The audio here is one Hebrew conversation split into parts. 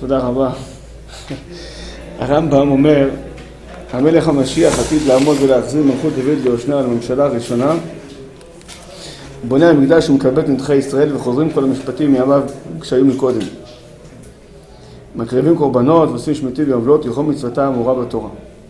תודה רבה. הרמב"ם אומר, המלך המשיח עתיד לעמוד ולהחזיר מלכות דוד ליושנה על הממשלה הראשונה. בונה המקדש ומקבל את נדחי ישראל וחוזרים כל המשפטים מימיו כשהיו מקודם. מקריבים קורבנות ועושים שמיטים ועמלות, לכל מצוותה האמורה בתורה.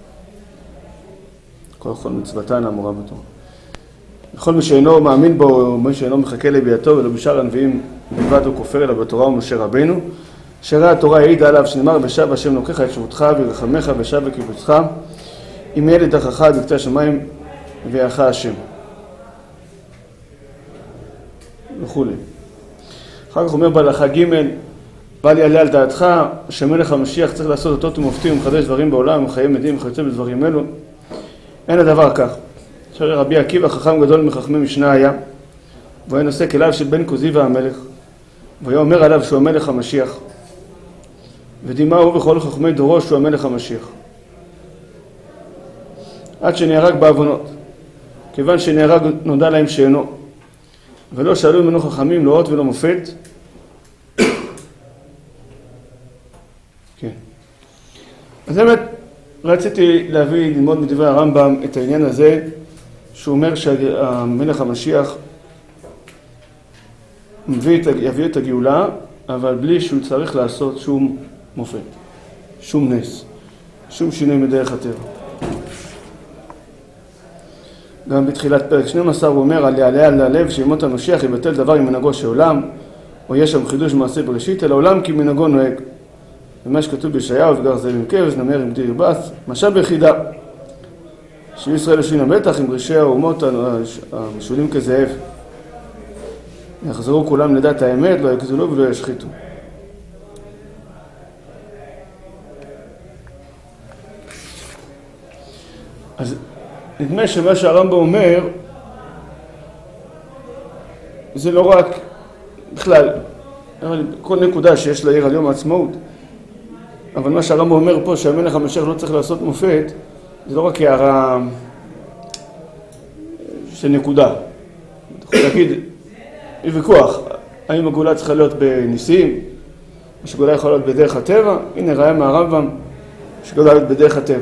כל מצוותה האמורה בתורה. לכל מי שאינו מאמין בו, או מי שאינו מחכה לביאתו ולא בשאר הנביאים בלבד הוא כופר אלא בתורה ומשה רבנו. שהרי התורה העידה עליו שנאמר ושב השם לוקחה את שבותך ורחמך ושב וקיבוצך אם ילד דרכך בקצה השמיים ויעך השם וכו'. אחר כך אומר בהלכה ג' בל יעלה על דעתך שמלך המשיח צריך לעשות אותות ומופתים ומחדש דברים בעולם ומחיי מדים וכיוצא בדברים אלו. אין הדבר כך. שהרי רבי עקיבא חכם גדול מחכמי משנה היה והוא היה נושא כליו של בן כוזי והמלך והיה אומר עליו שהוא המלך המשיח ודימה הוא בכל חכמי דורו שהוא המלך המשיח עד שנהרג בעוונות כיוון שנהרג נודע להם שאינו ולא שאלו ממנו חכמים לא אות ולא מופת. כן. אז באמת רציתי ללמוד מדברי הרמב"ם את העניין הזה שהוא אומר שהמלך המשיח יביא את הגאולה אבל בלי שהוא צריך לעשות שום מופת, שום נס, שום שינוי מדרך הטבע. גם בתחילת פרק 12 הוא אומר על יעלה על הלב שימות המשיח יבטל דבר עם מנהגו של עולם או יש שם חידוש מעשה בראשית אלא עולם כי מנהגו נוהג. ומה שכתוב בישעיהו וגר זאב עם כבש נמר עם דיר בס משל ביחידה שיהיו ישראל יושבים לבטח עם ראשי האומות המשולים כזאב יחזרו כולם לדעת האמת לא יקזלו ולא ישחיתו. אז נדמה שמה שהרמב"ם אומר זה לא רק בכלל כל נקודה שיש לעיר על יום העצמאות אבל מה שהרמב"ם אומר פה שהמלך המשיח לא צריך לעשות מופת זה לא רק הערה של נקודה. אתה יכול להגיד יש ויכוח האם הגאולה צריכה להיות בניסים או שגאולה יכולה להיות בדרך הטבע. הנה ראיה מהרמב"ם שגאולה להיות בדרך הטבע.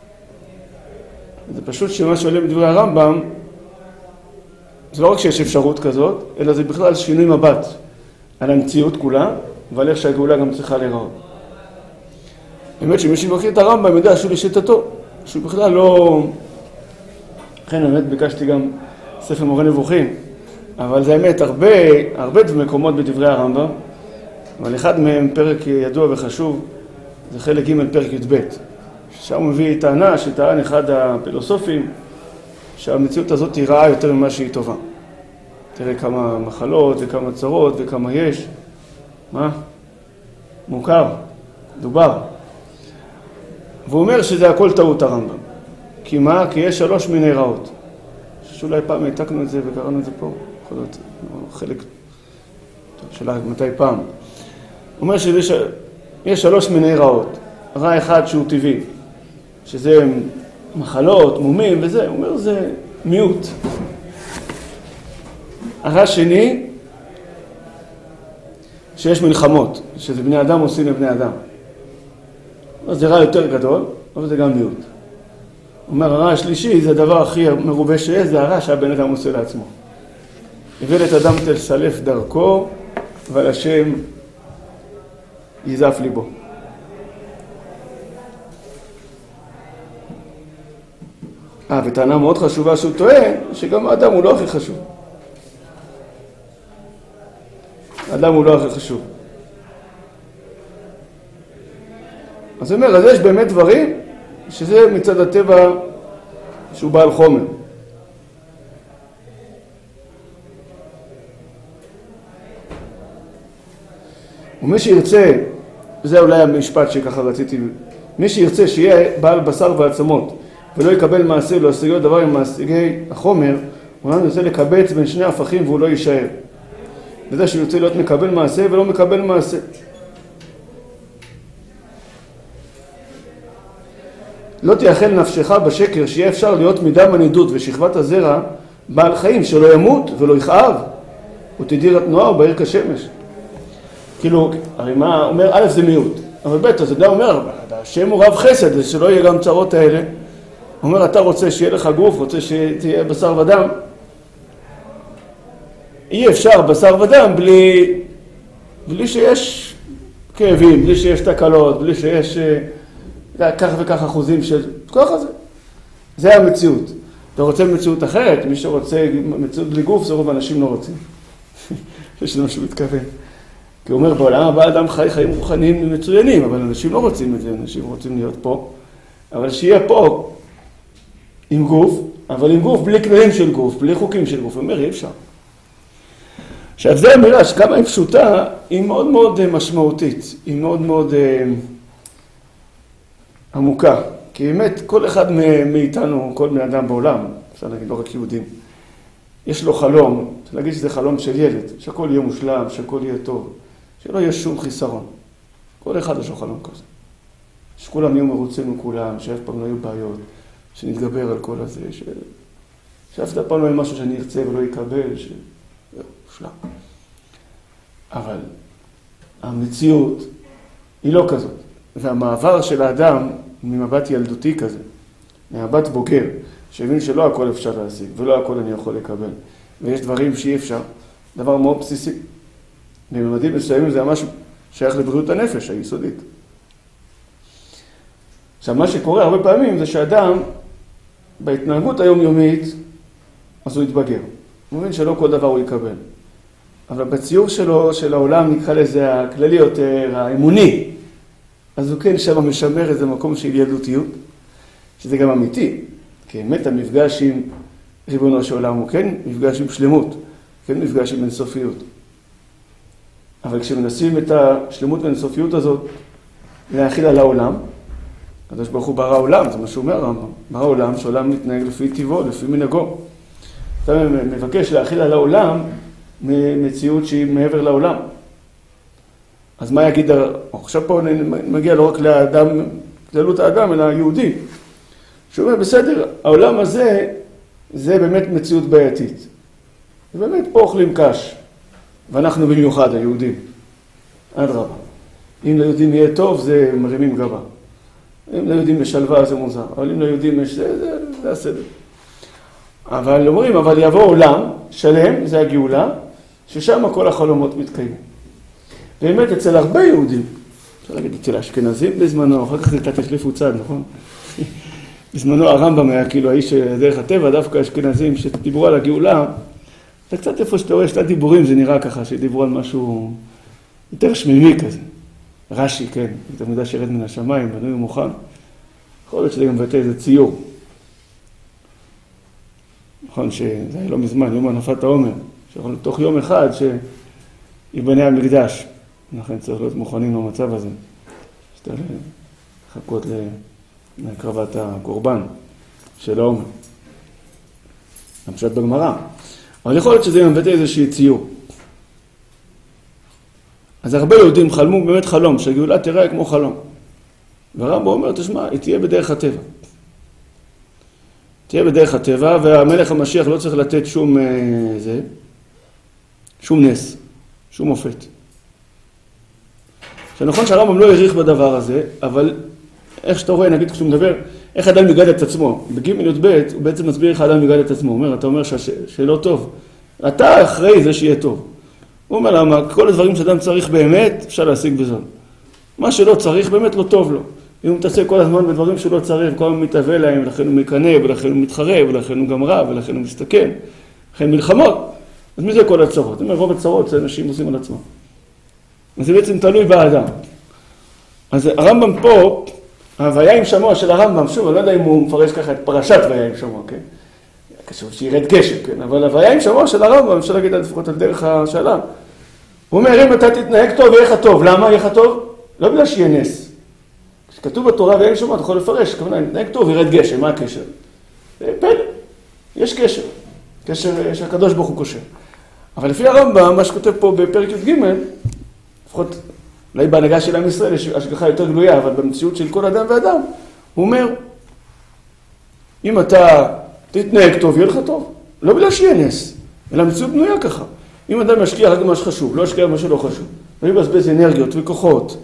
זה פשוט שמה שעולה מדברי הרמב"ם זה לא רק שיש אפשרות כזאת אלא זה בכלל שינוי מבט על המציאות כולה ועל איך שהגאולה גם צריכה להיראות. באמת שמי שמכיר את הרמב"ם יודע שהוא לשיטתו שהוא בכלל לא לכן באמת ביקשתי גם ספר מורה נבוכים אבל זה האמת הרבה מקומות בדברי הרמב"ם אבל אחד מהם פרק ידוע וחשוב זה חלק ג' פרק י"ב שם הוא מביא טענה שטען אחד הפילוסופים שהמציאות הזאת היא רעה יותר ממה שהיא טובה. תראה כמה מחלות וכמה צרות וכמה יש. מה? מוכר, דובר. והוא אומר שזה הכל טעות הרמב"ם. כי מה? כי יש 3 מיני רעות. שאולי פעם העתקנו את זה וקראנו את זה פה. יכול להיות חלק. שאלה מתי פעם. הוא אומר שיש 3 מיני רעות. רע אחד שהוא טבעי. שזה מחלות, מומים וזה, הוא אומר זה מיעוט. הרע שני, שיש מלחמות, שזה בני אדם עושים לבני אדם. אז זה רע יותר גדול, אבל זה גם מיעוט. הוא אומר הרע השלישי, זה הדבר הכי מרובה שיש, זה הרע שהבן אדם עושה לעצמו. הביא את אדם תסלף דרכו, אבל השם יזף ליבו. וטענה מאוד חשובה שהוא טוען, שגם האדם הוא לא הכי חשוב. האדם הוא לא הכי חשוב. אז הוא אומר, אז יש באמת דברים, שזה מצד הטבע שהוא בעל חומר. ומי שירצה, וזה אולי המשפט שככה רציתי, מי שירצה שיהיה בעל בשר ועצמות, ולא יקבל מעשה ולא ישיגו דבר עם מעשיגי החומר, הוא ירצה לקבץ בין שני הפכים והוא לא יישאר. וזה שהוא ירצה להיות מקבל מעשה ולא מקבל מעשה. לא תייחל נפשך בשקר שיהיה אפשר להיות מדם הנידות ושכבת הזרע בעל חיים שלא ימות ולא יכאב ותדיר התנועה ובעיר כשמש. כאילו, הרי מה אומר? א' זה מיעוט. אבל ב' אז אדם אומר, השם הוא רב חסד, שלא יהיה גם צרות האלה. הוא אומר, אתה רוצה שיהיה לך גוף, רוצה שתהיה בשר ודם. אי אפשר בשר ודם בלי שיש כאבים, בלי שיש תקלות, בלי שיש כך וכך אחוזים של כוח הזה. זה המציאות. אתה רוצה מציאות אחרת, מי שרוצה מציאות בלי גוף, זה רוב האנשים לא רוצים. יש לנו משהו מתכוון. כי הוא אומר, בעולם הבא אדם חי חיים רוחניים מצוינים, אבל אנשים לא רוצים את זה, אנשים רוצים להיות פה. אבל שיהיה פה עם גוף, אבל עם גוף בלי כללים של גוף, בלי חוקים של גוף. הוא אומר, אי אפשר. עכשיו, זו אמירה שכמה היא פשוטה, היא מאוד מאוד משמעותית, היא מאוד מאוד עמוקה. כי באמת, כל אחד מאיתנו, כל בני אדם בעולם, אפשר להגיד, לא רק יהודים, יש לו חלום, אפשר להגיד שזה חלום של ילד, שהכל יהיה מושלם, שהכל יהיה טוב, שלא יהיה שום חיסרון. כל אחד יש לו חלום כזה. שכולם יהיו מרוצים מכולם, שאף פעם לא יהיו בעיות, שנתגבר על כל הזה, שאף פעם לא יהיה משהו שאני ארצה ולא יקבל, מושלם. אבל המציאות היא לא כזאת. והמעבר של האדם ממבט ילדותי כזה, ממבט בוגר, שהבין שלא הכל אפשר להשיג, ולא הכל אני יכול לקבל. ויש דברים שאי אפשר, דבר מאוד בסיסי. בממדים מסוימים זה ממש שייך לבריאות הנפש היסודית. עכשיו, מה שקורה הרבה פעמים זה שאדם, בהתנהגות היומיומית, אז הוא יתבגר. הוא מבין שלא כל דבר הוא יקבל. אבל בציור שלו, של העולם, נקרא לזה הכללי יותר, האמוני, אז הוא כן שם משמר איזה מקום של ילדותיות, שזה גם אמיתי, כי באמת המפגש עם ריבונו של עולם הוא כן מפגש עם שלמות, כן מפגש עם אינסופיות. אבל כשמנסים את השלמות והאינסופיות הזאת להכיל על העולם, הקדוש ברוך הוא ברא עולם, זה מה שהוא אומר הרמב"ם, ברא עולם שהעולם מתנהג לפי טבעו, לפי מנהגו. אתה מבקש להכיל על העולם מציאות שהיא מעבר לעולם. אז מה יגיד, עכשיו פה מגיע לא רק לאדם, כללות האדם, אלא היהודי. שהוא אומר, בסדר, העולם הזה, זה באמת מציאות בעייתית. ובאמת פה אוכלים קש, ואנחנו במיוחד, היהודים. אדרבה. אם ליהודים יהיה טוב, זה מרימים גבה. אם ליהודים יש שלווה, זה מוזר. אבל אם ליהודים יש זה הסדר. אבל אומרים, אבל יבוא עולם שלם, זה הגאולה, ששם כל החלומות מתקיימים. באמת, אצל הרבה יהודים, אפשר להגיד, אצל האשכנזים בזמנו, אחר כך זה קצת החליפו צד, נכון? בזמנו הרמב"ם היה כאילו האיש דרך הטבע, דווקא האשכנזים שדיברו על הגאולה, זה קצת איפה שאתה רואה, שתי דיבורים, זה נראה ככה, שדיברו על משהו יותר שמימי כזה. רש"י, כן, תלמידה שירד מן השמיים, בנוי ומוכן. יכול להיות שזה גם מבטא איזה ציור. נכון שזה היה לא מזמן, יום הנפת העומר, שיכול תוך יום אחד שיבנה המקדש. לכן צריך להיות מוכנים למצב הזה. שצריך לחכות להקרבת הקורבן של העומר. הפשט בגמרא. אבל יכול להיות שזה מבטא איזושהי ציור. אז הרבה יהודים חלמו באמת חלום, שהגאולה תראה כמו חלום. והרמב"ם אומר, תשמע, היא תהיה בדרך הטבע. תהיה בדרך הטבע, והמלך המשיח לא צריך לתת שום נס, שום מופת. שנכון שהרמב"ם לא העריך בדבר הזה, אבל איך שאתה רואה, נגיד כשהוא מדבר, איך אדם מגד את עצמו. בג' י"ב הוא בעצם מסביר איך אדם מגד את עצמו. אתה אומר שלא טוב. אתה אחרי זה שיהיה טוב. הוא אומר למה, כל הדברים שאדם צריך באמת, אפשר להשיג בזאת. מה שלא צריך באמת לא טוב לו. אם הוא מתעסק כל הזמן בדברים שלא צריך, כל הזמן מתאבל להם, ולכן הוא מקנא, ולכן הוא מתחרב, ולכן הוא גם רע, ולכן הוא מסתכן, לכן מלחמות. אז מי זה כל הצרות? זאת אומרת, רוב הצרות זה אנשים עושים על עצמם. אז זה בעצם תלוי באדם. אז הרמב"ם פה, הוויה עם שמוע של הרמב"ם, שוב, אני לא יודע אם הוא מפרש ככה את פרשת ויה עם שמוע, כן? קשור שירד גשם, כן? אבל הוויה עם שמוע של הרמב"ם, אפשר להגיד לפחות על דרך השאלה. הוא אומר, אם אתה תתנהג טוב, יהיה לך טוב. למה יהיה לך טוב? לא בגלל שיהיה נס. כשכתוב בתורה ויה עם שמוע, אתה יכול לפרש, כמובן, נתנהג טוב, ירד גשם, מה הקשר? פלא, יש קשר. קשר שהקדוש ברוך הוא קושר. אבל לפי הרמב"ם, מה שכותב פה בפרק י"ג, לפחות אולי בהנהגה של עם ישראל יש השגחה יותר גלויה, אבל במציאות של כל אדם ואדם, הוא אומר, אם אתה תתנהג טוב, יהיה לך טוב. לא בגלל שיהיה נס, אלא המציאות בנויה ככה. אם אדם משקיע רק במה שחשוב, לא משקיע במה שלא חשוב, לא יבזבז אנרגיות וכוחות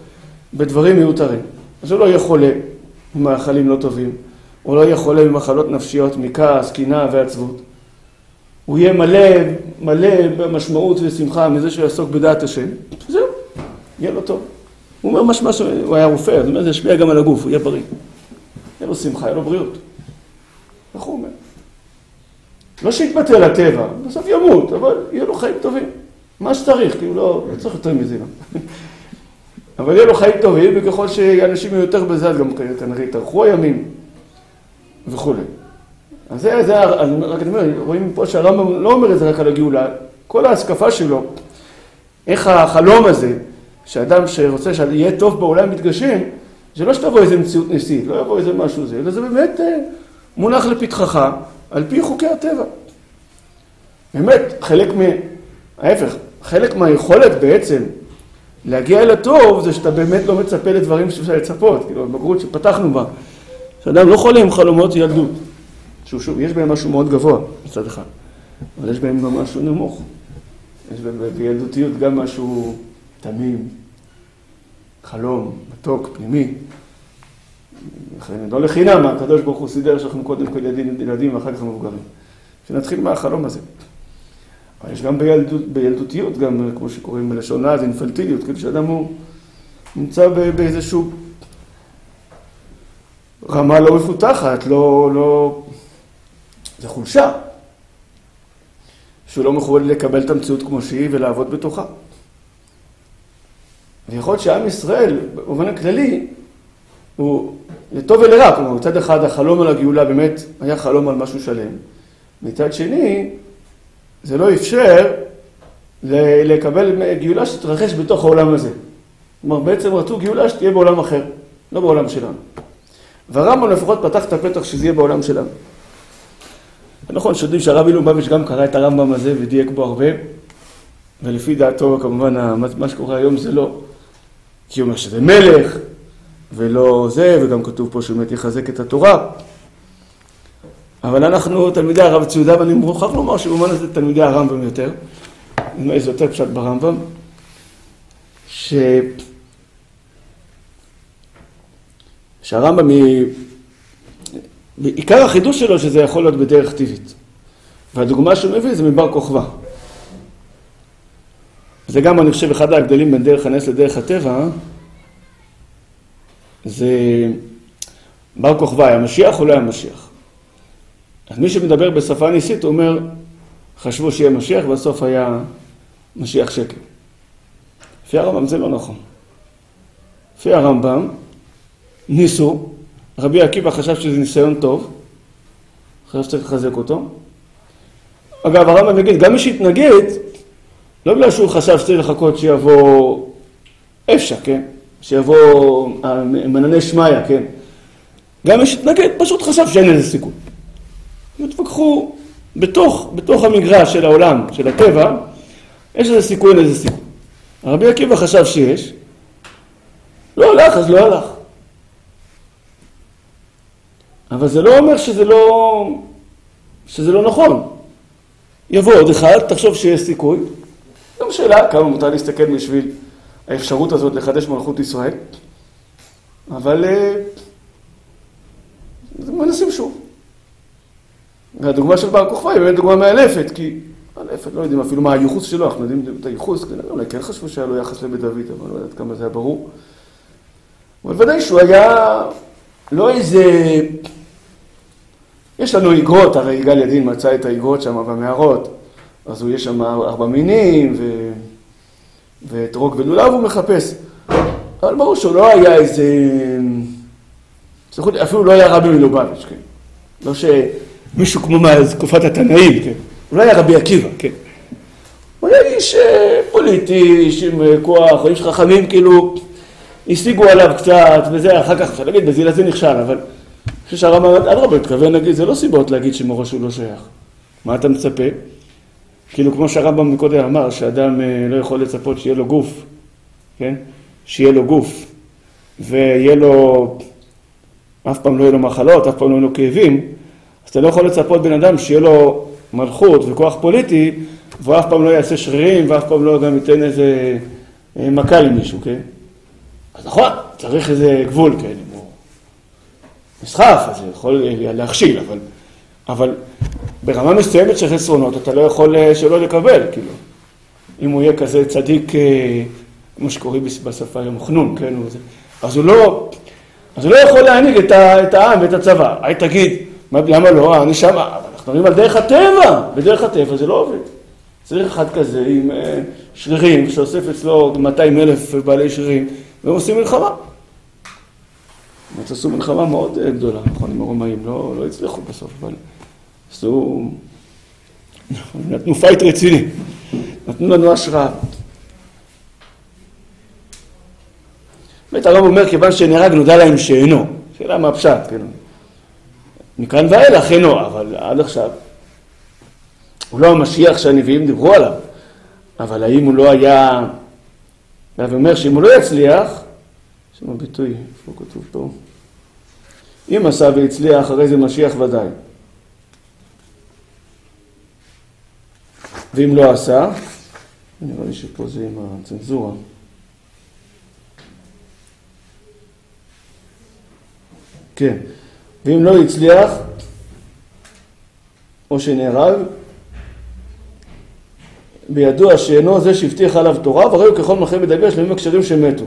בדברים מיותרים. אז הוא לא יהיה חולה ממאכלים לא טובים, הוא לא יהיה חולה ממחלות נפשיות, מכעס, קנאה ועצבות. הוא יהיה מלא במשמעות ושמחה מזה שהוא יעסוק בדעת השם. זהו, יהיה לו טוב. הוא אומר משמע שהוא היה רופא, זאת אומרת, זה ישפיע גם על הגוף, הוא יהיה בריא. יהיה לו שמחה, יהיה לו בריאות. איך הוא אומר? לא שיתבטא לטבע, בסוף ימות, אבל יהיה לו חיים טובים. מה שצריך, כי הוא לא צריך יותר מזה. אבל יהיה לו חיים טובים, וככל שאנשים יהיו יותר בזה, אז גם כנראה יתארכו הימים וכו'. אז זה רק אני אומר, רואים פה שהרמב"ם לא אומר את זה רק על הגאולה, כל ההשקפה שלו, איך החלום הזה, שאדם שרוצה שיהיה טוב בעולם מתגשם, זה לא שתבוא איזה מציאות ניסית, לא יבוא איזה משהו זה, אלא זה באמת מונח לפתחך, על פי חוקי הטבע. באמת, ההפך, חלק מהיכולת בעצם להגיע אל הטוב, זה שאתה באמת לא מצפה לדברים שאפשר לצפות, כאילו, בגרות שפתחנו בה, שאדם לא חולה עם חלומות ילדות, שוב, יש בהם משהו מאוד גבוה, מצד אחד, אבל יש בהם גם משהו נמוך. יש בילדותיות גם משהו תמים, חלום, מתוק, פנימי. לא לחינם, הקדוש ברוך הוא סידר שאנחנו קודם כל ילדים ואחר כך מבוגרים. שנתחיל מהחלום הזה. אבל יש גם בילדותיות, גם כמו שקוראים בלשון אז, אינפנטיליות, כאילו שאדם הוא נמצא באיזשהו רמה לא מפותחת, זה חולשה. שהוא לא מכוון לקבל את המציאות כמו שהיא ולעבוד בתוכה. ויכול להיות שעם ישראל, במובן הכללי, הוא לטוב ולרע, כלומר, מצד אחד החלום על הגאולה באמת היה חלום על משהו שלם. מצד שני, זה לא אפשר לקבל גאולה שתתרחש בתוך העולם הזה. כלומר, בעצם רצו גאולה שתהיה בעולם אחר, לא בעולם שלנו. והרמב"ם לפחות פתח את הפתח שזה יהיה בעולם שלנו. נכון, שיודעים שהרבי לובביץ' גם קרא את הרמב"ם הזה ודייק בו הרבה, ולפי דעתו כמובן מה שקורה היום זה לא, כי הוא אומר שזה מלך, ולא זה, וגם כתוב פה שבאמת יחזק את התורה. אבל אנחנו תלמידי הרב ציודה, ואני מוכרח לומר שבאמן הזה תלמידי הרמב"ם יותר, זה יותר פשט ברמב"ם, שהרמב"ם עיקר החידוש שלו שזה יכול להיות בדרך טבעית. והדוגמה שהוא מביא זה מבר כוכבא. זה גם אני חושב אחד ההבדלים בין דרך הנס לדרך הטבע, זה בר כוכבא היה משיח או לא היה משיח. אז מי שמדבר בשפה ניסית הוא אומר, חשבו שיהיה משיח ובסוף היה משיח שקר. לפי הרמב"ם זה לא נכון. לפי הרמב"ם ניסו, רבי עקיבא חשב שזה ניסיון טוב, חשב שצריך לחזק אותו. אגב, הרמב"ם יגיד, גם מי שהתנגד, לא בגלל שהוא חשב שצריך לחכות שיבוא אפשר, כן? שיבוא מנני שמיה, כן? גם מי שהתנגד, פשוט חשב שאין איזה סיכוי. התווכחו בתוך המגרש של העולם, של הטבע, יש איזה סיכוי, אין איזה סיכוי. רבי עקיבא חשב שיש, לא הלך, אז לא הלך. אבל זה לא אומר שזה לא נכון. יבוא עוד אחד, תחשוב שיש סיכוי. גם שאלה כמה מותר להסתכל בשביל האפשרות הזאת לחדש מלכות ישראל. אבל מנסים שוב. והדוגמה של בר כוכבא היא באמת דוגמה מאלפת, כי מאלפת, לא יודעים אפילו מה הייחוס שלו, אנחנו יודעים את הייחוס, אולי כן חשבו שהיה לו יחס לבית דוד, אבל לא יודעת כמה זה היה ברור. אבל ודאי שהוא היה לא איזה... יש לנו איגרות, הרי יגאל ידין מצא את האיגרות שם במערות, אז הוא יש שם 4 מינים, ואתרוג ולולב הוא מחפש. אבל ברור שהוא לא היה איזה... אפילו לא היה רבי מלובביץ', כן? לא שמישהו כמו מתקופת התנאים, כן? הוא לא היה רבי עקיבא, כן? הוא היה איש פוליטי, איש עם כוח, איש חכמים, כאילו, השיגו עליו קצת, וזה אחר כך, אפשר להגיד, בזיל הזה נכשל, אבל... אני חושב שהרמב"ם אדרבה התכוון להגיד, זה לא סיבות להגיד שמראש הוא לא שייך. מה אתה מצפה? כאילו כמו שהרמב"ם מקודם אמר, שאדם לא יכול לצפות שיהיה לו גוף, כן? שיהיה לו גוף, ויהיה לו, אף פעם לא יהיה לו מחלות, אף פעם לא יהיה לו כאבים, אז אתה לא יכול לצפות בן אדם שיהיה לו מלכות וכוח פוליטי, והוא אף פעם לא יעשה שרירים, ואף פעם לא גם ייתן איזה מכה למישהו, כן? אז נכון, צריך איזה גבול, כן, אם הוא נסחף, אז הוא יכול להכשיל, אבל ברמה מסוימת של חסרונות, אתה לא יכול שלא לקבל, כאילו. אם הוא יהיה כזה צדיק, כמו שקוראים בשפה היום, חנון, כן, אז הוא לא יכול להנהיג את העם ואת הצבא. היי תגיד, למה לא? אני שם, אנחנו מדברים על דרך הטבע, בדרך הטבע זה לא עובד. צריך אחד כזה עם שרירים, שאוסף אצלו 200,000 בעלי שרירים, והם עושים מלחמה. הם עשו מלחמה מאוד גדולה, נכון, עם הרומאים, לא הצליחו בסוף, אבל נתנו פייט רציני, נתנו לנו השראה. באמת הרב אומר, כיוון שנהרג נודע להם שאינו, שאלה מה פשט, כן. מכאן ואילך אינו, אבל עד עכשיו, הוא לא המשיח שהנביאים דיברו עליו, אבל האם הוא לא היה, הרב אומר שאם הוא לא יצליח, יש שם הביטוי, איפה כתוב פה? אם עשה והצליח, הרי זה משיח ודאי. ואם לא עשה, נראה לי שפה זה עם הצנזורה. כן, ואם לא יצליח, או שנהרג, בידוע שאינו זה שהבטיח עליו תורה, וראו ככל מלכי בדגש לימים הקשרים שמתו.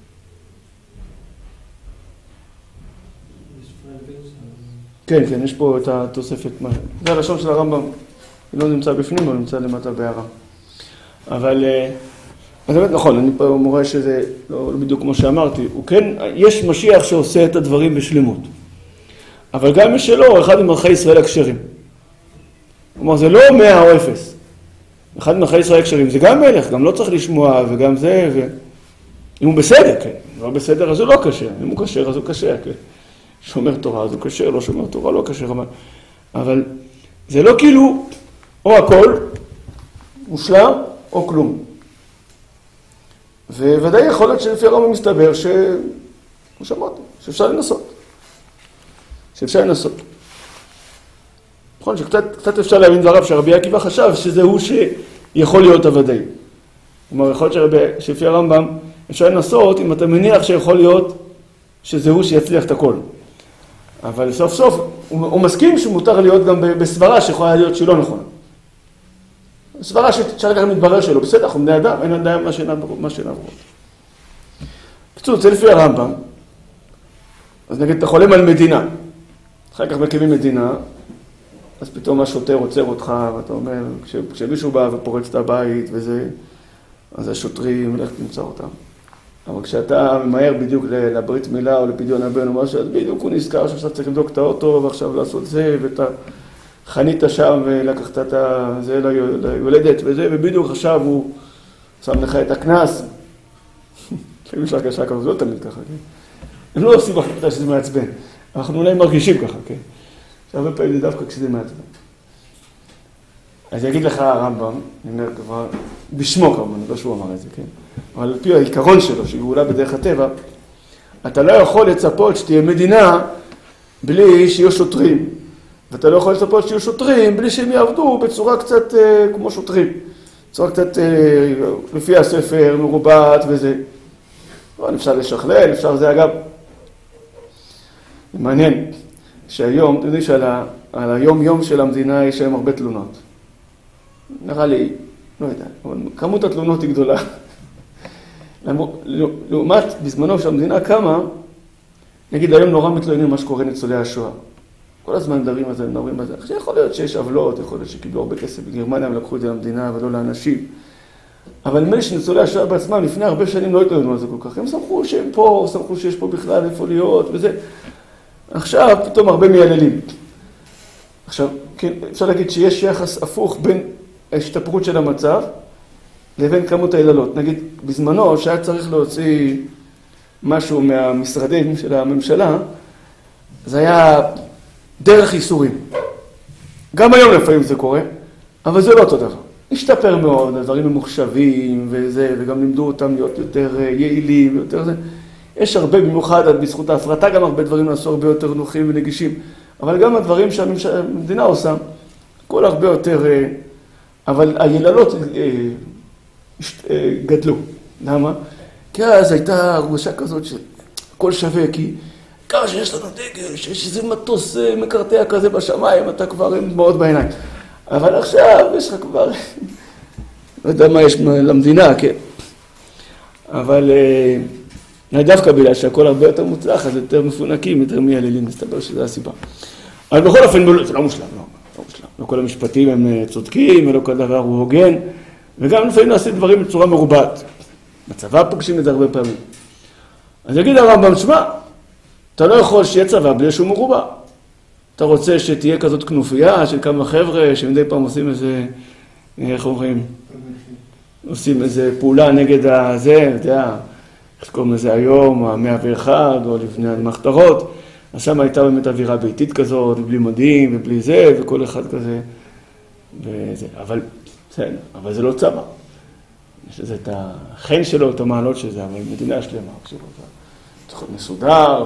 כן, כן, יש פה את התוספת. זה הלשון של הרמב"ם. היא לא נמצא בפנים, אבל נמצא למטה בהערה. אבל, אז באמת נכון, אני פה מורה שזה לא בדיוק כמו שאמרתי. הוא כן, יש משיח שעושה את הדברים בשלמות. אבל גם מי שלא, אחד ממלכי ישראל הקשרים. כלומר, זה לא 100 או 0. אחד ממלכי ישראל הקשרים, זה גם מלך, גם לא צריך לשמוע, וגם זה, אם הוא בסדר, כן. אם לא בסדר, אז הוא לא קשר. אם הוא קשר, אז הוא קשר, כן. שומר תורה, אז הוא קשר, לא שומר תורה, לא קשר. אבל זה לא כאילו, או הכל, מושלם, או כלום. וודאי יכול להיות שלפי הרמב"ם מסתבר כמו שאמרתי, שאפשר לנסות. נכון, שקצת אפשר להבין דבריו שרבי עקיבא חשב שזה הוא שיכול להיות הוודאי. כלומר, יכול להיות שלפי הרמב"ם אפשר לנסות אם אתה מניח שיכול להיות שזה הוא שיצליח את הכל. אבל סוף סוף הוא מסכים שמותר להיות גם בסברה שיכולה להיות שהיא לא נכונה. סברה שאפשר כך מתברר שלא, בסדר, אנחנו בני אדם, אין אדם מה שנעברות. קצות, זה לפי הרמב"ם. אז נגיד, אתה חולם על מדינה. אחר כך מקימים מדינה, אז פתאום השוטר עוצר אותך, ואתה אומר, כשמישהו בא ופורץ את הבית וזה, אז השוטרים הולך למצוא אותם. אבל כשאתה ממהר בדיוק לברית מילה או לפדיון הבן או משהו, אז בדיוק הוא נזכר שעכשיו צריך לבדוק את האוטו, ועכשיו לעשות זה, ואתה חנית שם ולקחת את זה ליולדת וזה, ובדיוק עכשיו הוא שם לך את הכנס. לפעמים יש הרגשה כזאת, לא תמיד ככה, כן? הם לא עושים החלטה שזה מעצבן. אנחנו אולי מרגישים ככה, כן? שהרבה פעמים זה דווקא כשזה מעצבן. אז יגיד לך הרמב"ם, אני אומר כבר, בשמו כמובן, לא שהוא אמר את זה, כן? אבל על פי העיקרון שלו, שגאולה בדרך הטבע, אתה לא יכול לצפות שתהיה מדינה בלי שיהיו שוטרים. ואתה לא יכול לצפות שיהיו שוטרים בלי שהם יעבדו בצורה קצת כמו שוטרים. בצורה קצת לפי הספר, מרובעת וזה. אפשר לשכלל, אפשר זה אגב. מעניין שהיום, אתם יודעים שעל היום-יום של המדינה יש היום הרבה תלונות. נראה לי, לא יודע, אבל כמות התלונות היא גדולה. לעומת בזמנו שהמדינה קמה, נגיד היום נורא מתלוננים מה שקורה ניצולי השואה. כל הזמן מדברים על זה. עכשיו יכול להיות שיש עוולות, יכול להיות שקיבלו הרבה כסף בגרמניה, הם לקחו את זה למדינה ולא לאנשים. אבל נדמה לי שניצולי השואה בעצמם לפני הרבה שנים לא התלוננו על זה כל כך. הם שמחו שהם פה, שמחו שיש פה בכלל איפה להיות וזה. עכשיו פתאום הרבה מייללים. עכשיו, כן, אפשר להגיד שיש יחס הפוך בין ההשתפרות של המצב לבין כמות היללות. נגיד, בזמנו שהיה צריך להוציא משהו מהמשרדים של הממשלה, זה היה דרך איסורים. גם היום לפעמים זה קורה, אבל זה לא אותו דבר. השתפר מאוד, הדברים ממוחשבים וזה, וגם לימדו אותם להיות יותר יעילים ויותר זה. יש הרבה, במיוחד בזכות ההפרטה, גם הרבה דברים נעשו הרבה יותר נוחים ונגישים, אבל גם הדברים שהמדינה עושה, כל הרבה יותר, אבל היללות גדלו. למה? כי אז הייתה הרגשה כזאת שהכל שווה, כי כמה שיש לנו דגל, שיש איזה מטוס מקרטע כזה בשמיים, אתה כבר עם דמעות בעיניים. אבל עכשיו יש לך כבר, לא יודע מה יש למדינה, כן. אבל דווקא בגלל שהכל הרבה יותר מוצלח, אז יותר מפונקים, יותר מייללים, מסתבר שזו הסיבה. אבל בכל אופן, זה לא מושלם, לא מושלם. לא כל המשפטים הם צודקים, ולא כל דבר הוא הוגן, וגם לפעמים נעשים דברים בצורה מרובעת. בצבא פוגשים את זה הרבה פעמים. אז יגיד הרמב"ם, שמע, אתה לא יכול שיהיה צבא בלי שהוא מרובע. אתה רוצה שתהיה כזאת כנופיה של כמה חבר'ה שמדי פעם עושים איזה, איך אומרים? עושים איזה פעולה נגד הזה, אתה יודע, איך קוראים לזה היום, ה-101, או לפני המחתרות. אז שם הייתה באמת אווירה ביתית כזאת, בלי מדים ובלי זה, וכל אחד כזה. וזה. אבל זה לא צבא. יש לזה את החן שלו, את המעלות של זה, אבל מדינה שלמה. צריך להיות מסודר,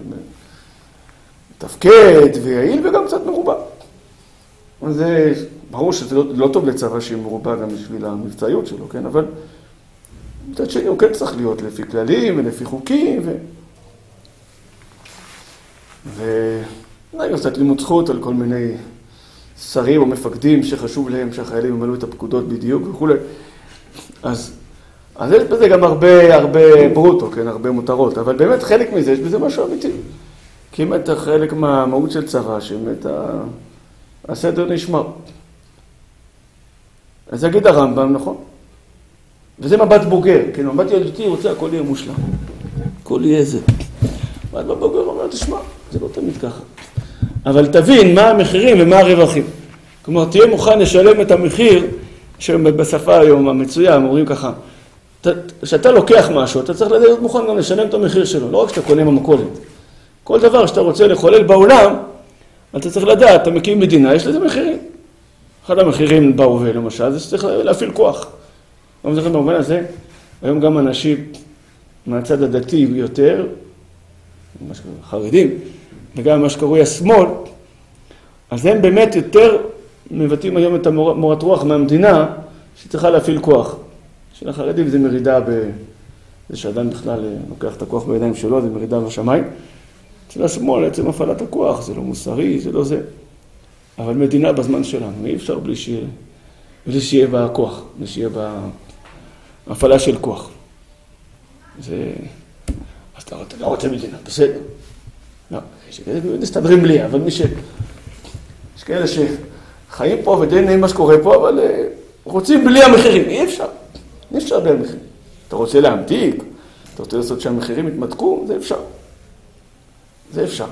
מתפקד, ויעיל, וגם קצת מרובע. אז ברור שזה לא טוב לצבא שיהיה מרובע גם בשביל המבצעיות שלו, כן? אבל מצד שני הוא כן צריך להיות לפי כללים ולפי חוקים, ואולי קצת לימוד זכות על כל מיני שרים או מפקדים שחשוב להם שהחיילים ימלאו את הפקודות בדיוק וכו'. אז יש בזה גם הרבה ברוטו, כן? הרבה מותרות, אבל באמת חלק מזה, יש בזה משהו אמיתי. כי באמת חלק מהמהות של צבא, שבאמת הסדר נשמר. אז יגיד הרמב"ם, נכון? וזה מבט בוגר, כן? מבט ילדותי רוצה, הכל יהיה מושלם. הכל יהיה זה. מבט בוגר אומר, תשמע, זה לא תמיד ככה. אבל תבין מה המחירים ומה הרווחים. כלומר, תהיה מוכן לשלם את המחיר, שבשפה היום המצויה, אומרים ככה, כשאתה לוקח משהו, אתה צריך להיות מוכן גם לשלם את המחיר שלו, לא רק שאתה קונה במכולת. כל דבר שאתה רוצה לחולל בעולם, אתה צריך לדעת, אתה מקים מדינה, יש לזה מחירים. אחד המחירים בהווה, למשל, זה שצריך להפעיל כוח. גם זוכרים במובן הזה, היום גם אנשים מהצד הדתי יותר, חרדים, וגם מה שקרוי השמאל, אז הם באמת יותר מבטאים היום את המורת רוח מהמדינה, שצריכה להפעיל כוח. של החרדים זה מרידה זה שאדם בכלל לוקח את הכוח בידיים שלו, זה מרידה בשמיים. של השמאל, עצם הפעלת הכוח, זה לא מוסרי, זה לא זה. אבל מדינה בזמן שלנו, אי אפשר בלי שיהיה בה כוח, בלי שיהיה בה הפעלה של כוח. אז אתה לא רוצה מדינה, בסדר. לא, יש כאלה מסתדרים בלי, אבל יש כאלה שחיים פה ודי נעים מה שקורה פה, אבל רוצים בלי המחירים, אי אפשר בלי המחירים. אתה רוצה להמתיק, אתה רוצה לעשות שהמחירים יתמתקו, זה אפשר. זה אפשר.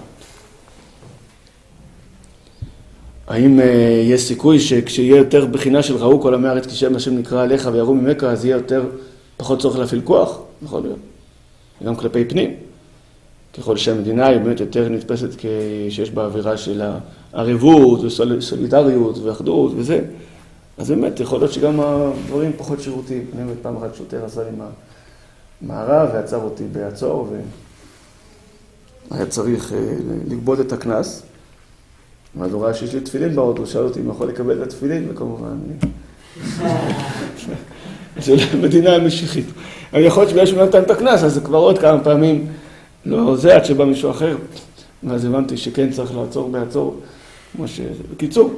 האם יש סיכוי שכשיהיה יותר בחינה של ראו כל עמי הארץ כשם השם נקרא עליך ויראו ממך, אז יהיה פחות צורך להפעיל כוח? יכול להיות. גם כלפי פנים. ככל שהמדינה היא באמת יותר נתפסת שיש בה אווירה של הערבות וסולידריות ואחדות וזה, אז באמת יכול להיות שגם הדברים פחות שירותיים. אני באמת פעם אחת שוטר עשה לי מערב ועצר אותי בעצור היה צריך לגבות את הכנס, ואז הוא ראה שיש לי תפילין באוטו, הוא שאל אותי אם יכול לקבל את התפילין, וכמובן, זה מדינה המשיחית. אבל יכול להיות שבגלל שהוא נתן את הכנס, אז זה כבר עוד כמה פעמים, לא זה עד שבא מישהו אחר, ואז הבנתי שכן צריך לעצור בעצור, כמו שזה. בקיצור,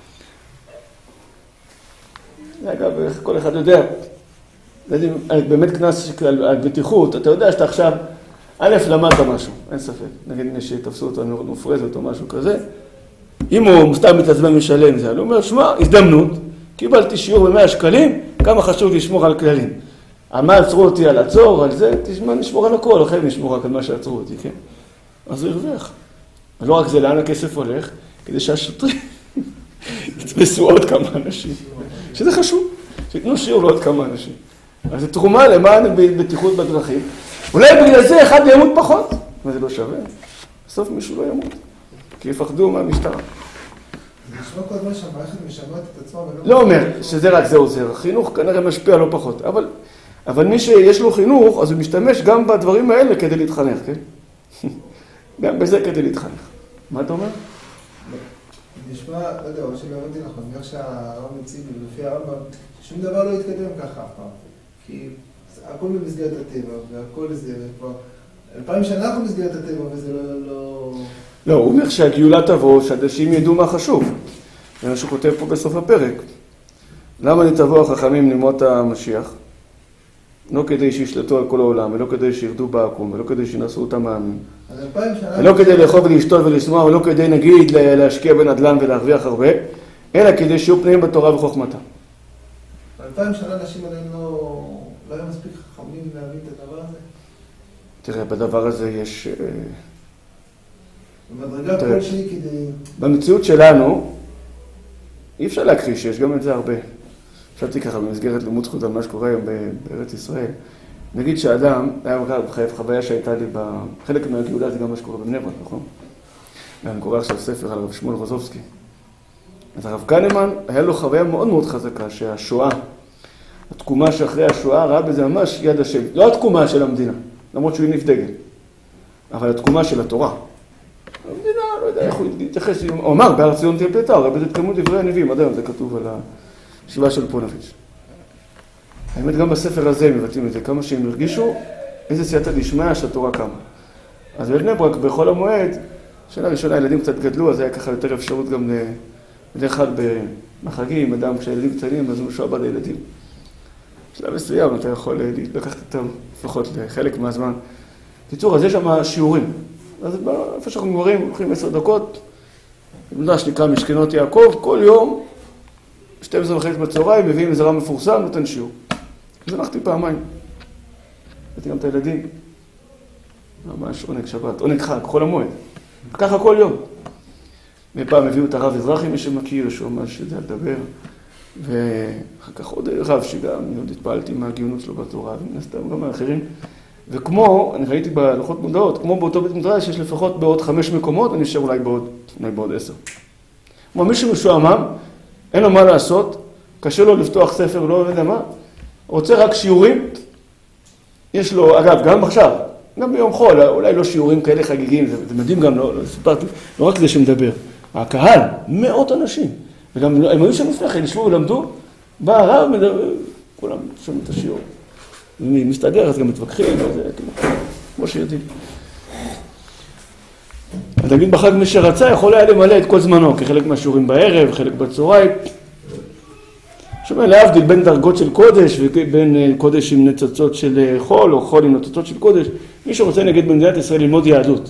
אגב, כל אחד יודע, באמת כנס על בטיחות, אתה יודע שאתה עכשיו, א', למדת משהו, אין ספק. נגיד מי שתפסו אותו מופרזת או משהו כזה, אם הוא סתם מתעצבן משלם זה, הוא אומר, שמע, הזדמנות, קיבלתי שיעור ב100 שקלים, כמה חשוב לשמור על כללים. על מה עצרו אותי, על עצור, על זה, תשמע, נשמור על הכל, אחרי נשמור רק על מה שעצרו אותי, כן? אז הוא הרוויח. לא רק זה, לאן הכסף הולך, כדי שהשוטרים יתפסו עוד כמה אנשים. שזה חשוב, שיתנו שיעור לעוד כמה אנשים. אז זה תרומה למען בטיחות בדרכים. אולי בגלל זה אחד ימות פחות, אבל זה לא שווה. בסוף מישהו לא ימות, כי יפחדו מהמשטרה. זה נשמע כל הזמן שהמערכת משמעת את עצמה ולא... לא אומר שזה רק זה עוזר. החינוך כנראה משפיע לא פחות. אבל מי שיש לו חינוך, אז הוא משתמש גם בדברים האלה כדי להתחנך, כן? גם בזה כדי להתחנך. מה אתה אומר? נשמע, לא יודע, או שלא הבנתי נכון, איך שהרב מציג לפי הרמב"ם, שום דבר לא יתקדם ככה אף פעם. כי הכל במסגרת הטבע, והכל זה, וכבר 2000 שנה אנחנו במסגרת הטבע, וזה לא... לא, הוא אומר שהגאולה תבוא, שאנשים ידעו מה חשוב. זה מה שהוא כותב פה בסוף הפרק. למה נתבוא החכמים ללמוד המשיח? לא כדי שישלטו על כל העולם, ולא כדי שירדו בעקום, ולא כדי שינסו אותם העמים. ולא כדי לאכול ולשתות ולשמוע, ולא כדי נגיד להשקיע בנדל"ן ולהרוויח הרבה, אלא כדי שיהיו פניהם בתורה וחוכמתה. 2000 שנה אנשים עדיין לא היו מספיק חכמים להבין את הדבר הזה? תראה, בדבר הזה יש... במדרגה כלשהי כדי... במציאות שלנו, אי אפשר להכחיש, יש גם את זה הרבה. חשבתי ככה במסגרת לימוד זכות על מה שקורה היום בארץ ישראל. נגיד שאדם, היה חוויה שהייתה לי בחלק מהגאולה, זה גם מה שקורה בבני ברק, נכון? אני קורא עכשיו ספר על הרב שמואל רוזובסקי. אז הרב כהנמן, היה לו חוויה מאוד מאוד חזקה, שהשואה, התקומה שאחרי השואה, ראה בזה ממש יד השם. לא התקומה של המדינה, למרות שהוא הניף דגל, אבל התקומה של התורה. המדינה, לא יודע איך הוא יתייחס, הוא אמר, בהר ציון תהיה פליטה, הרי בזה תקיימו דברי הנביאים, עד היום זה כתוב על השבעה של פונוביץ'. האמת, גם בספר הזה הם מבטאים את זה, כמה שהם הרגישו, איזה סייעתא דשמיא שהתורה קמה. אז בבני ברק, בחול המועד, שנה ראשונה הילדים קצת גדלו, אז היה ככה יותר אפשרות גם בדרך כלל בחגים, אדם כשהילדים קטנים, אז הוא משועבד לילדים. בשלב מסוים אתה יכול לקחת אותם לפחות לחלק מהזמן. בקיצור, אז יש שם שיעורים. אז איפה שאנחנו גמרים, הולכים 10 דקות, בנדה שנקרא משכנות יעקב, כל יום, 12:30 בצהריים, מביאים איזה רב מפורסם, נותן שיעור. אז הלכתי פעמיים. ראיתי גם את הילדים. ממש עונג שבת, עונג חג, חול המועד. ככה כל יום. מפעם הביאו את הרב אזרחי, מי שמכיר, שהוא ממש יודע לדבר. ואחר כך עוד רב שגם, אני עוד התפעלתי מהגאונות שלו בתורה, ונסתם גם האחרים. וכמו, אני ראיתי בלוחות מודעות, כמו באותו בית מדרש, יש לפחות בעוד 5 מקומות, אני חושב אולי בעוד 10. כמו מישהו משועמם, אין לו מה לעשות, קשה לו לפתוח ספר, לא יודע מה, רוצה רק שיעורים, יש לו, אגב, גם עכשיו, גם ביום חול, אולי לא שיעורים כאלה חגיגיים, זה מדהים גם, לא סיפרתי, לא רק זה שמדבר, הקהל, 100 אנשים, וגם הם היו שם לפני כן, ישבו ולמדו, בא הרב, כולם שומעים את השיעור. ומסתדר, אז גם מתווכחים, וזה, כמו שיודעים. אז נגיד בחג מי שרצה, יכול היה למלא את כל זמנו, כחלק מהשיעורים בערב, חלק בצהריים. שומע, להבדיל בין דרגות של קודש, ובין קודש עם נצצות של חול, או חול עם נצצות של קודש, מי שרוצה נגיד במדינת ישראל ללמוד יהדות.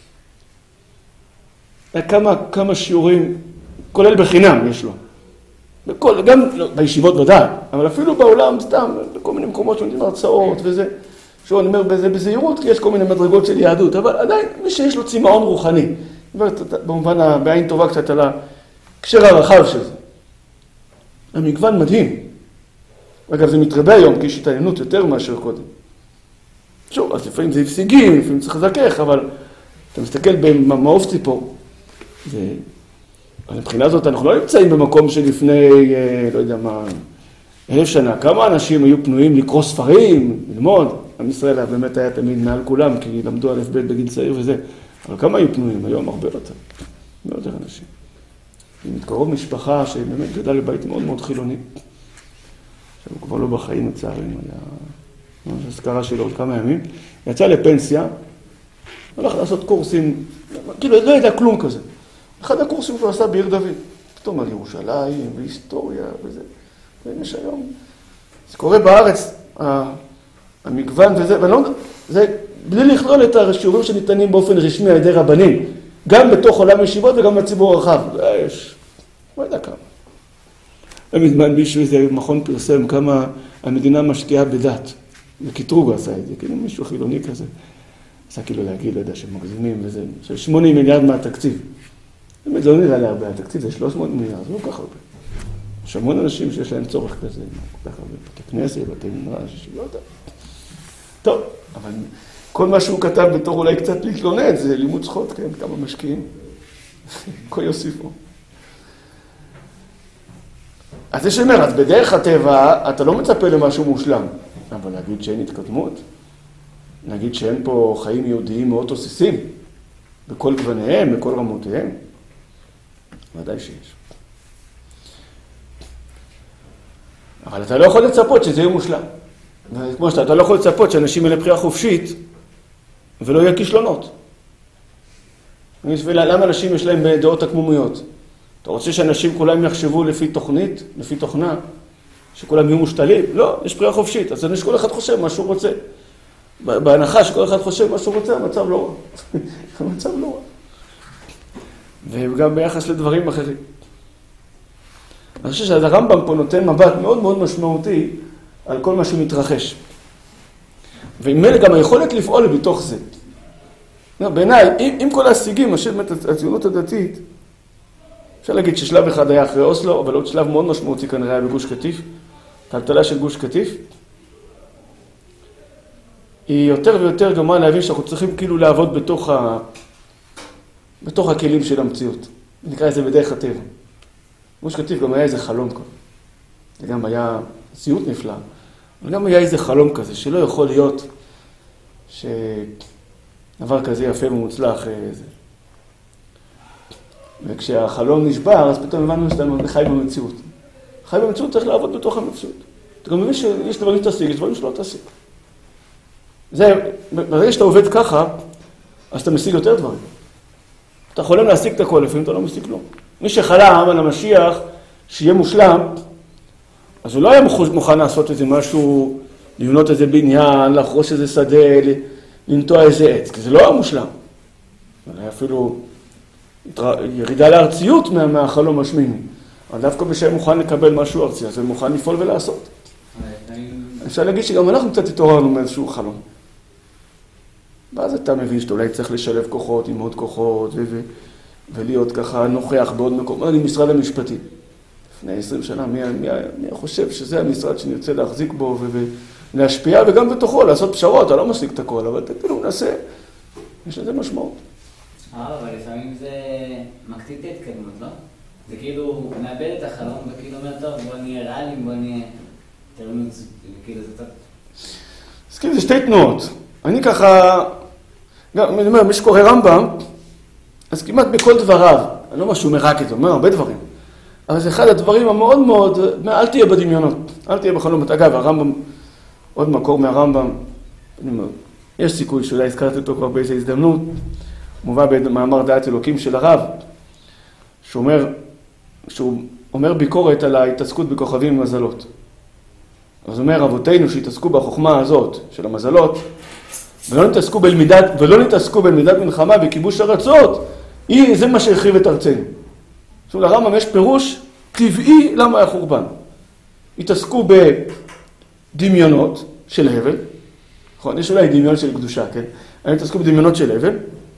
כמה שיעורים, כולל בחינם יש לו. גם בישיבות ודאי, אבל אפילו בעולם סתם, בכל מיני מקומות שנותנים הרצאות וזה, שהוא אני אומר בזה בזהירות, כי יש כל מיני מדרגות של יהדות, אבל עדיין מי שיש לו צמאון רוחני, במובן בעין טובה קצת על הקשר הרחב של זה. המגוון מדהים. אגב, זה מתרבה היום, כי יש התעניינות יותר מאשר קודם. שוב, אז לפעמים זה הפסיגים, לפעמים צריך לזכך, אבל אתה מסתכל במעוף ציפור, זה... אבל מבחינה הזאת אנחנו לא נמצאים במקום שלפני, לא יודע מה, 1000 שנה. כמה אנשים היו פנויים לקרוא ספרים, ללמוד? עם ישראל באמת היה תמיד מעל כולם, כי למדו א' ב' בגיל צעיר וזה. אבל כמה היו פנויים? היום הרבה יותר. מאוד יותר אנשים. עם קרוב משפחה שבאמת גדל לבית מאוד מאוד חילוני. עכשיו הוא כבר לא בחיים לצערנו, היה ממש הזכרה שלו עוד כמה ימים. יצא לפנסיה, הלך לעשות קורסים, כאילו לא ידע כלום כזה. אחד הקורסים שהוא עשה בעיר דוד, פתאום על ירושלים והיסטוריה וזה. ויש היום, זה קורה בארץ, המגוון וזה, ואני לא יודע, זה בלי לכלול את השיעורים שניתנים באופן רשמי על ידי רבנים, גם בתוך עולם הישיבות וגם בציבור הרחב. יש, לא יודע כמה. מזמן מישהו איזה מכון פרסם כמה המדינה משקיעה בדת. וקיטרוג עשה את זה, כאילו מישהו חילוני כזה. עשה כאילו להגיד, לא יודע, שמגזימים וזה, 80 מיליארד מהתקציב. באמת זה לא נראה לי הרבה, התקציב זה 300 מיליארד, זה לא כל כך הרבה. יש המון אנשים שיש להם צורך כזה, כל כך הרבה, בתי כנסת, בתי מדרש, לא יודע. טוב, אבל כל מה שהוא כתב בתור אולי קצת להתלונן, זה לימוד זכות, כן, כמה משקיעים. כה יוסיפו. אז יש אומר, אז בדרך הטבע אתה לא מצפה למשהו מושלם, אבל להגיד שאין התקדמות, להגיד שאין פה חיים יהודיים מאוד תוססים, בכל גווניהם, בכל רמותיהם, ודאי שיש. אבל אתה לא יכול לצפות שזה יהיה מושלם. כמו שאתה, אתה לא יכול לצפות שאנשים אלה בחירה חופשית ולא יהיה כישלונות. למה אנשים יש להם דעות עקמומיות? אתה רוצה שאנשים כולם יחשבו לפי תוכנית, לפי תוכנה, שכולם יהיו מושתלים? לא, יש בחירה חופשית, אז אני שכל אחד חושב מה שהוא רוצה. בהנחה שכל אחד חושב מה שהוא רוצה, המצב לא רע. המצב לא רע. וגם ביחס לדברים אחרים. אני חושב שהרמב"ם פה נותן מבט מאוד מאוד משמעותי על כל מה שמתרחש. וממילא גם היכולת לפעול בתוך זה. בעיניי, עם כל ההשיגים, הציונות הדתית, אפשר להגיד ששלב אחד היה אחרי אוסלו, אבל עוד שלב מאוד משמעותי כנראה היה בגוש קטיף, טלטלה של גוש קטיף. היא יותר ויותר גמרה להבין שאנחנו צריכים כאילו לעבוד בתוך הכלים של המציאות. נקרא את זה בדרך הטבע. גוש קטיף גם היה איזה חלום כזה. זה גם היה ציוט נפלא, אבל גם היה איזה חלום כזה, שלא יכול להיות שדבר כזה יפה ומוצלח. וכשהחלום נשבר, אז פתאום הבנו שאתה חי במציאות. חי במציאות צריך לעבוד בתוך המציאות. אתה גם מבין שיש דברים שתשיג, יש דברים שלא תשיג. ברגע שאתה עובד ככה, אז אתה משיג יותר דברים. אתה חולם להשיג את הכל, לפעמים אתה לא משיג כלום. מי שחלם על המשיח, שיהיה מושלם, אז הוא לא היה מוכן לעשות איזה משהו, לבנות איזה בניין, לחרוש איזה שדה, לנטוע איזה עץ, כי זה לא היה מושלם. זה היה אפילו ירידה לארציות מהחלום השמימי. אבל דווקא בשביל מוכן לקבל משהו ארצי, אז הוא מוכן לפעול ולעשות. אפשר להגיד שגם אנחנו קצת התעוררנו מאיזשהו חלום. ואז אתה מבין שאתה אולי צריך לשלב כוחות עם עוד כוחות, ולהיות ככה נוכח בעוד מקום. אני משרד המשפטים. לפני 20 שנה, מי חושב שזה המשרד שנרצה להחזיק בו ולהשפיע, וגם בתוכו לעשות פשרות, אתה לא משיג את הכל, אבל אתה כאילו נעשה, יש לזה משמעות. אבל לפעמים זה מקטין את ההתקדמות, לא? זה כאילו מאבד את החלום, וכאילו אומר, טוב, בוא נהיה ריאליים, בוא נהיה... כאילו זה קצת... אז כאילו זה שתי תנועות. אני ככה, גם, אני אומר, מי שקורא רמב"ם, אז כמעט בכל דבריו, אני לא משהו מרק את זה, אומר הרבה דברים, אבל זה אחד הדברים המאוד מאוד, אל תהיה בדמיונות, אל תהיה בחלומות. אגב, הרמב"ם, עוד מקור מהרמב"ם, יש סיכוי שאולי הזכרתי אותו כבר באיזו הזדמנות, מובא במאמר דעת אלוקים של הרב, שהוא אומר ביקורת על ההתעסקות בכוכבים ומזלות. אז אומר, אבותינו שהתעסקו בחוכמה הזאת של המזלות, ולא נתעסקו בלמידת מלחמה וכיבוש ארצות, זה מה שהחריב את ארצנו. עכשיו לרמב"ם יש פירוש טבעי למה היה חורבן. התעסקו בדמיונות של הבל, נכון? יש אולי דמיון של קדושה, כן? הם התעסקו בדמיונות של הבל,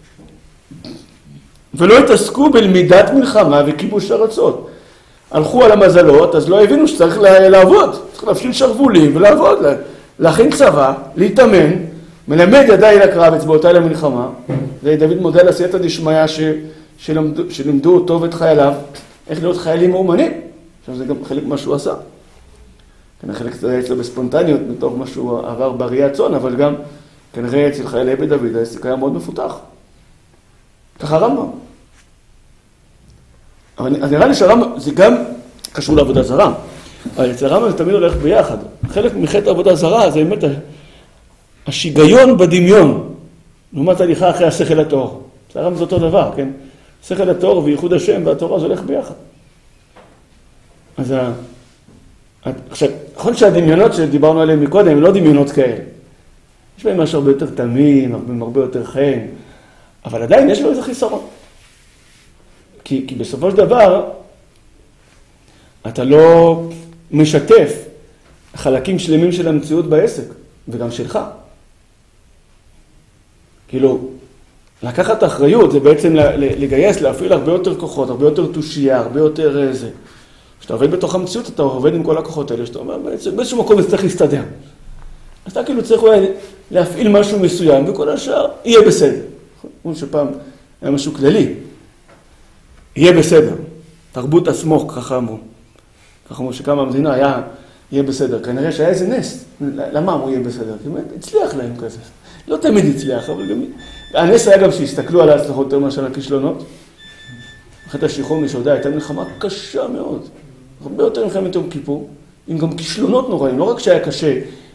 ולא התעסקו בלמידת מלחמה וכיבוש ארצות. הלכו על המזלות, אז לא הבינו שצריך לעבוד. צריך להפשיל שרוולים ולעבוד, להכין צבא, להתאמן, מלמד ידיי לקרב, אצבעותיי למלחמה. זה דוד מודה לסייעתא דשמיא שלימדו אותו ואת חייליו, איך להיות חיילים מאומנים. עכשיו זה גם חלק מה שהוא עשה. חלק זה אצלו בספונטניות, מתוך מה שהוא עבר בראיית צאן, אבל גם כנראה אצל חיילי בית דוד, העסק היה מאוד מפותח. ככה רמב"ם. אז נראה לי שהרמב"ם, זה גם קשור לעבודה זרה, אבל אצל הרמב"ם זה תמיד הולך ביחד. חלק מחטא עבודה זרה זה באמת השיגיון בדמיון, לעומת הליכה אחרי השכל הטהור. אצל הרמב"ם זה אותו דבר, כן? השכל הטהור וייחוד השם והתורה זה הולך ביחד. אז עכשיו, נכון שהדמיונות שדיברנו עליהם מקודם הם לא דמיונות כאלה. יש בהם משהו הרבה יותר תמים, הרבה יותר חן, אבל עדיין יש לו איזה חיסרון. כי בסופו של דבר, אתה לא משתף חלקים שלמים של המציאות בעסק, וגם שלך. כאילו, לקחת אחריות זה בעצם לגייס, להפעיל הרבה יותר כוחות, הרבה יותר תושייה, הרבה יותר זה. כשאתה עובד בתוך המציאות, אתה עובד עם כל הכוחות האלה, שאתה אומר, באיזשהו מקום זה צריך להסתדר. אז אתה כאילו צריך להפעיל משהו מסוים, וכל השאר יהיה בסדר. כמו שפעם היה משהו כללי. יהיה בסדר. תרבות הסמוך, ככה אמרו. ככה אמרו שכמה המדינה יהיה בסדר. כנראה שהיה איזה נס. למה אמרו יהיה בסדר? כי באמת הצליח להם כזה. לא תמיד הצליח, אבל גם... הנס היה גם שהסתכלו על ההצלחות יותר מאשר על הכישלונות. אחת השחרור משהודעה הייתה מלחמה קשה מאוד. הרבה יותר מלחמת יום כיפור, עם גם כישלונות נוראים. לא רק שהיה קשה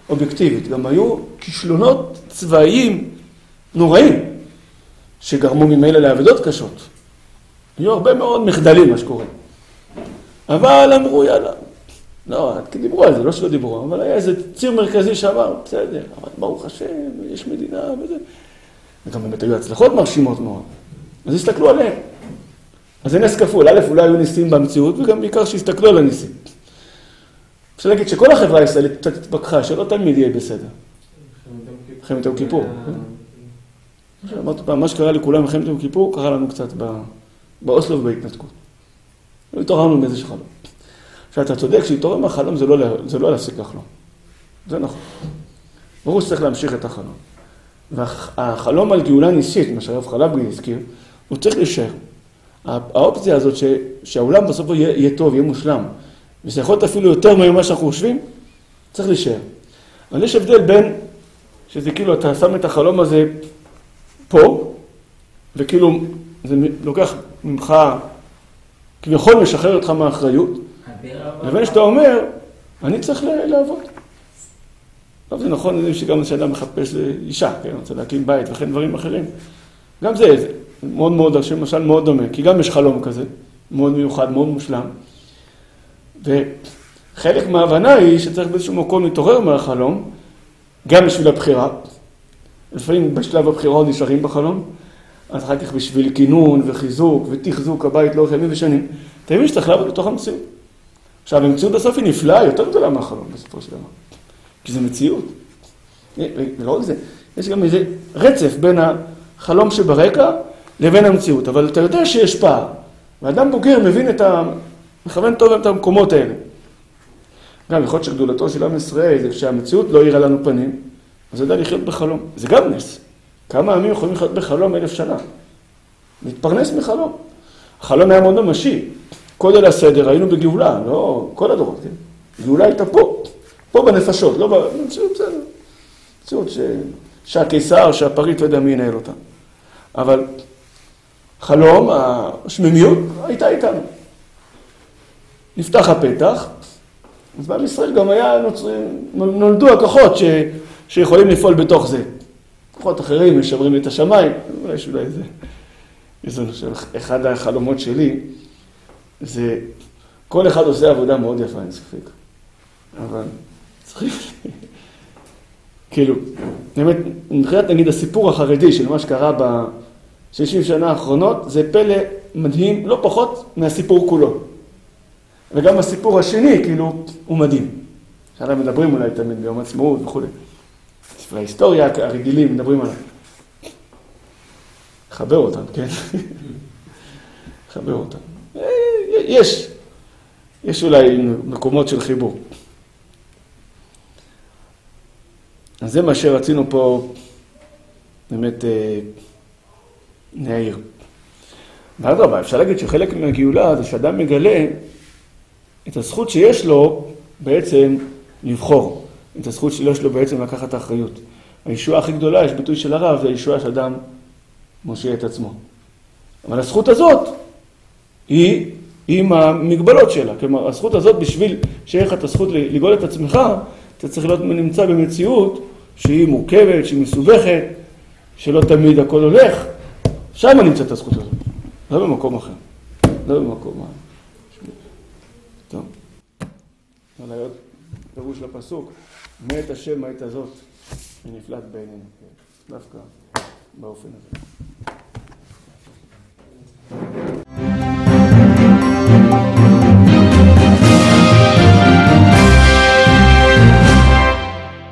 אובייקטיבית, גם היו כישלונות צבאיים נוראים, שגרמו ממילא לעבודות קשות. היו הרבה מאוד מחדלים, מה שקורה. אבל אמרו, יאללה, לא, כי דיברו על זה, לא שלא דיברו, אבל היה איזה ציר מרכזי שאמר, בסדר, אבל ברוך השם, יש מדינה וזה. וגם באמת היו הצלחות מרשימות מאוד. אז הסתכלו עליהם. אז זה נס כפול, א', אולי היו ניסים במציאות, וגם בעיקר שהסתכלו על הניסים. אפשר להגיד שכל החברה הישראלית קצת התפכחה, שלא תמיד יהיה בסדר. מלחמת יום כיפור. אמרתי פעם, מה שקרה לכולם מלחמת יום כיפור, קרה לנו קצת באוסלו ובהתנתקות. התעוררנו מאיזה חלום. עכשיו, אתה צודק שהתעורר מהחלום זה לא להפסיק לחלום. זה נכון. ברור שצריך להמשיך את החלום. והחלום על גאולה ניסית, מה שהרב חלבי הזכיר, הוא צריך להישאר. האופציה הזאת שהעולם בסוף יהיה טוב, יהיה מושלם, וזה יכול להיות אפילו יותר ממה שאנחנו חושבים, צריך להישאר. אבל יש הבדל בין, שזה כאילו אתה שם את החלום הזה פה, וכאילו זה לוקח ממך, כביכול משחרר אותך מהאחריות, לבין שאתה אומר, אני צריך לעבוד. טוב, זה נכון, זה שגם שאדם מחפש אישה, כן? רוצה להקים בית וכן דברים אחרים. גם זה מאוד מאוד, למשל מאוד דומה, כי גם יש חלום כזה, מאוד מיוחד, מאוד מושלם. וחלק מההבנה היא שצריך באיזשהו מקום להתעורר מהחלום, גם בשביל הבחירה. לפעמים בשלב הבחירה עוד נשארים בחלום, אז אחר כך בשביל כינון וחיזוק ותחזוק הבית לאורך ימים ושנים. אתה מבין שצריך לעבוד בתוך המציאות. עכשיו, המציאות בסוף היא נפלאה, יותר גדולה מהחלום בסופו של דבר. כי זה מציאות. ולא רק זה, יש גם איזה רצף בין החלום שברקע לבין המציאות, אבל אתה יודע שיש פער. ואדם בוגר מבין מכוון טוב את המקומות האלה. גם יכול להיות שגדולתו של עם ישראל זה כשהמציאות לא יראה לנו פנים, אז זה יודע לחיות בחלום. זה גם נס. כמה עמים יכולים לחיות בחלום 1000 שנה? להתפרנס מחלום. החלום היה מאוד ממשי. קודם הסדר היינו בגאולה, לא כל הדורות, כן? גאולה הייתה פה. פה בנפשות, לא במציאות, בסדר. מציאות שהקיסר, שהפריט, לא יודע מי ינהל אותה. אבל חלום, השמימיות, הייתה איתנו. נפתח הפתח, אז בעם ישראל גם נולדו הכוחות שיכולים לפעול בתוך זה. כוחות אחרים משברים את השמיים, יש אולי זה אחד החלומות שלי, זה כל אחד עושה עבודה מאוד יפה, אין ספק. אבל צריכים, כאילו, באמת, מבחינת נגיד הסיפור החרדי של מה שקרה ב-60 שנה האחרונות, זה פלא מדהים, לא פחות מהסיפור כולו. וגם הסיפור השני, כאילו, הוא מדהים. שאנחנו מדברים אולי תמיד ביום עצמאות וכו'. ספרי ההיסטוריה הרגילים מדברים עליו. חבר אותם, כן? חבר אותם. יש אולי מקומות של חיבור. אז זה מה שרצינו פה באמת להעיר. ואדרבה, אפשר להגיד שחלק מהגאולה זה שאדם מגלה את הזכות שיש לו בעצם לבחור. את הזכות שיש לו בעצם לקחת את האחריות. הישועה הכי גדולה, יש ביטוי של הרב, זה הישועה שאדם מושיע את עצמו. אבל הזכות הזאת היא עם המגבלות שלה. כלומר, הזכות הזאת בשביל שיהיה לך את הזכות לגאול את עצמך, אתה צריך להיות נמצא במציאות שהיא מורכבת, שהיא מסובכת, שלא תמיד הכל הולך. שם נמצא את הזכות הזאת. לא במקום אחר. לא במקום אחר. טוב. אבל היום פירוש לפסוק, מת השם העת הזאת, ונפלט בעינינו. דווקא באופן הזה.